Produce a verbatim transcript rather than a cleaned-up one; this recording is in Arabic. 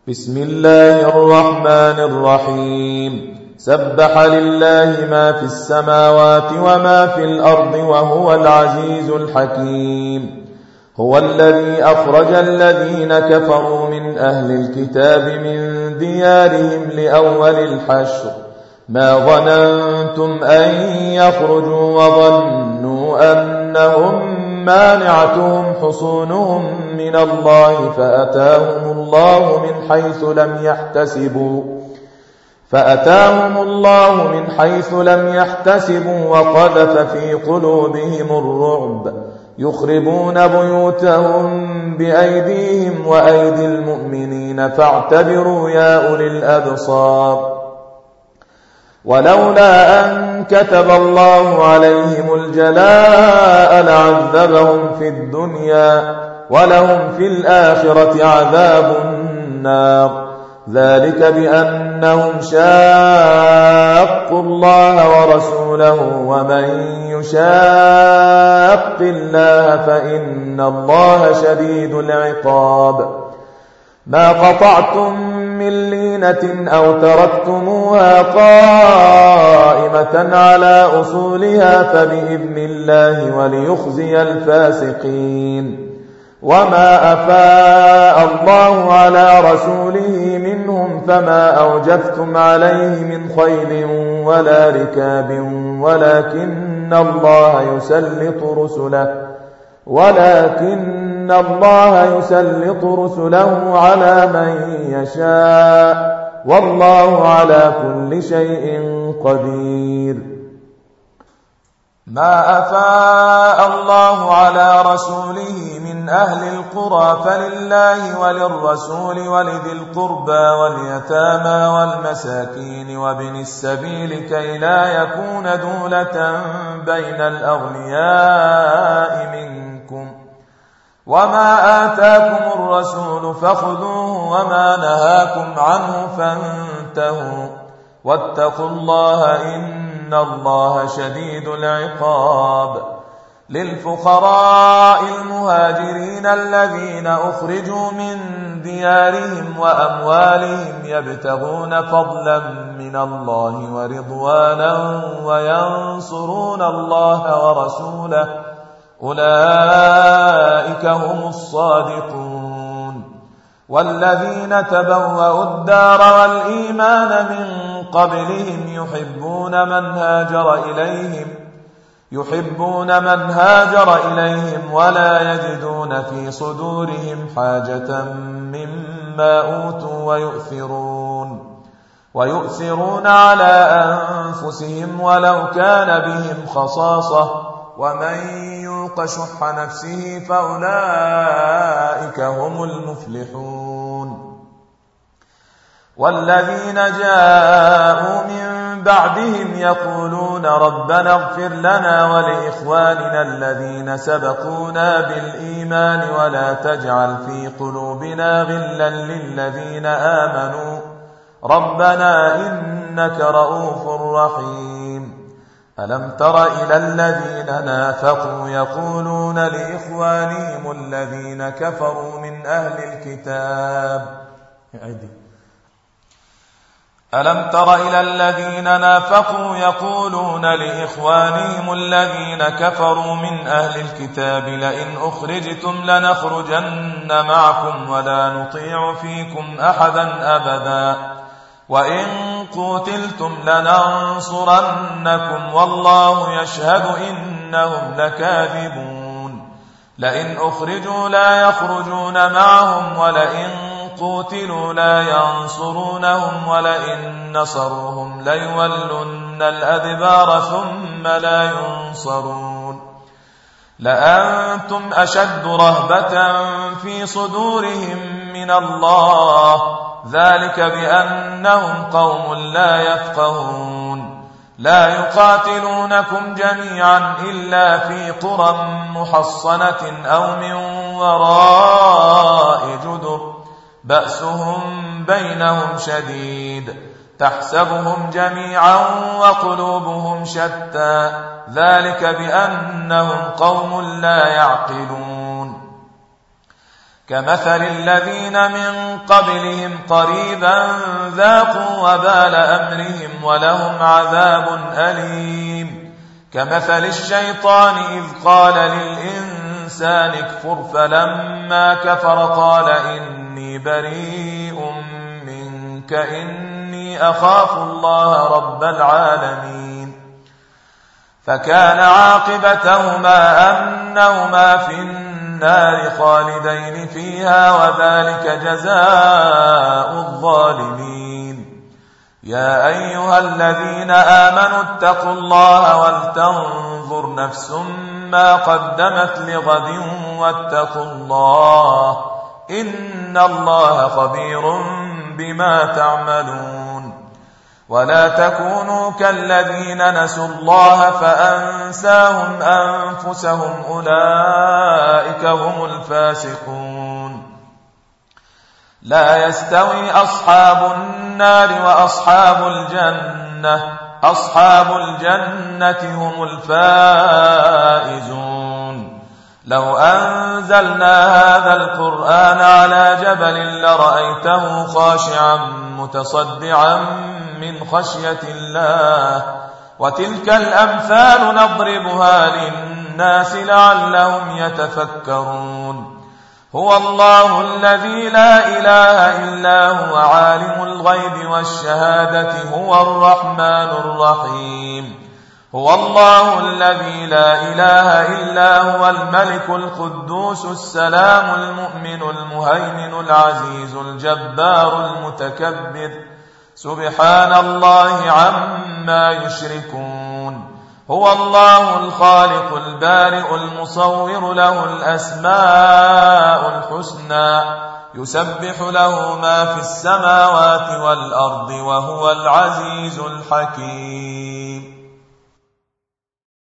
بسم الله الرحمن الرحيم سبح لله ما في السماوات وما في الأرض وهو العزيز الحكيم هو الذي أخرج الذين كفروا من أهل الكتاب من ديارهم لأول الحشر ما ظننتم أن يخرجوا وظنوا أنهم مانعتهم حصونهم من الله فأتاهم الله من حيث لم يحتسبوا فأتاهم الله من حيث لم يحتسبوا وقذف في قلوبهم الرعب يخربون بيوتهم بأيديهم وأيدي المؤمنين فاعتبروا يا أولي الأبصار ولولا أن كتب الله عليهم الجلاء لعذبهم في الدنيا ولهم في الآخرة عذاب النار ذلك بأنهم شاقوا الله ورسوله ومن يشاق الله فإن الله شديد العقاب ما قطعتم من لينة أو تركتموها قائمة على أصولها فبإذن الله وليخزي الفاسقين وما أفاء الله على رسوله منهم فما أوجفتم عليه من خيل ولا ركاب ولكن الله يسلط رسله ولكن الله يسلط رسله على من يشاء والله على كل شيء قدير ما أفاء الله على رسوله من أهل القرى فلله وللرسول ولذي القربى واليتامى والمساكين وابن السبيل كي لا يكون دولة بين الأغنياء منكم وما آتاكم الرسول فخذوه وما نهاكم عنه فانتهوا واتقوا الله إن الله شديد العقاب للفقراء المهاجرين الذين أخرجوا من ديارهم وأموالهم يبتغون فضلا من الله ورضوانا وينصرون الله ورسوله أولئك هم الصادقون والذين تبوأوا الدار والإيمان من قبلهم يحبون من هاجر إليهم يحبون من هاجر إليهم ولا يجدون في صدورهم حاجة مما أوتوا ويؤثرون ويؤثرون على أنفسهم ولو كان بهم خصاصة ومن يوق شح نفسه فأولئك هم المفلحون والذين جاءوا من بعدهم يقولون ربنا اغفر لنا ولإخواننا الذين سبقونا بالإيمان ولا تجعل في قلوبنا غلا للذين آمنوا ربنا إنك رؤوف رحيم ألم تر إلى الذين نافقوا يقولون لإخوانهم الذين كفروا من أهل الكتاب ألم تر إلى الذين نافقوا يقولون لإخوانهم الذين كفروا من أهل الكتاب لئن أخرجتم لنخرجن معكم ولا نطيع فيكم أحدا أبدا وإن قتلتم لننصرنكم والله يشهد إنهم لكاذبون لئن أخرجوا لا يخرجون معهم ولئن قتلوا لا ينصرونهم ولئن نصروهم ليولن الأدبار ثم لا ينصرون لأنتم أشد رهبة في صدورهم من الله ذلك بأنهم قوم لا يفقهون لا يقاتلونكم جميعا إلا في قرى محصنة أو من وراء جدر بأسهم بينهم شديد تحسبهم جميعا وقلوبهم شتى ذلك بأنهم قوم لا يعقلون كمثل الذين من قبلهم قريبا ذاقوا وبال أمرهم ولهم عذاب أليم كمثل الشيطان إذ قال للإنسان اكفر فلما كفر قال إني بريء منك إني أخاف الله رب العالمين فكان عاقبتهما أنهما في النار خالدين فيها وذلك جزاء الظالمين يا أيها الذين آمنوا اتقوا الله ولتنظر نفس ما قدمت لغد واتقوا الله إن الله خبير بما تعملون ولا تكونوا كالذين نسوا الله فأنساهم أنفسهم أولئك هم الفاسقون لا يستوي أصحاب النار وأصحاب الجنة أصحاب الجنة هم الفائزون لو أنزلنا هذا القرآن على جبل لرأيته خاشعا متصدعا من خشية الله وتلك الأمثال نضربها للناس لعلهم يتفكرون هو الله الذي لا إله إلا هو عالم الغيب والشهادة هو الرحمن الرحيم هو الله الذي لا إله إلا هو الملك القدوس السلام المؤمن المهيمن العزيز الجبار المتكبر سبحان الله عما يشركون هو الله الخالق البارئ المصور له الأسماء الحسنى يسبح له ما في السماوات والأرض وهو العزيز الحكيم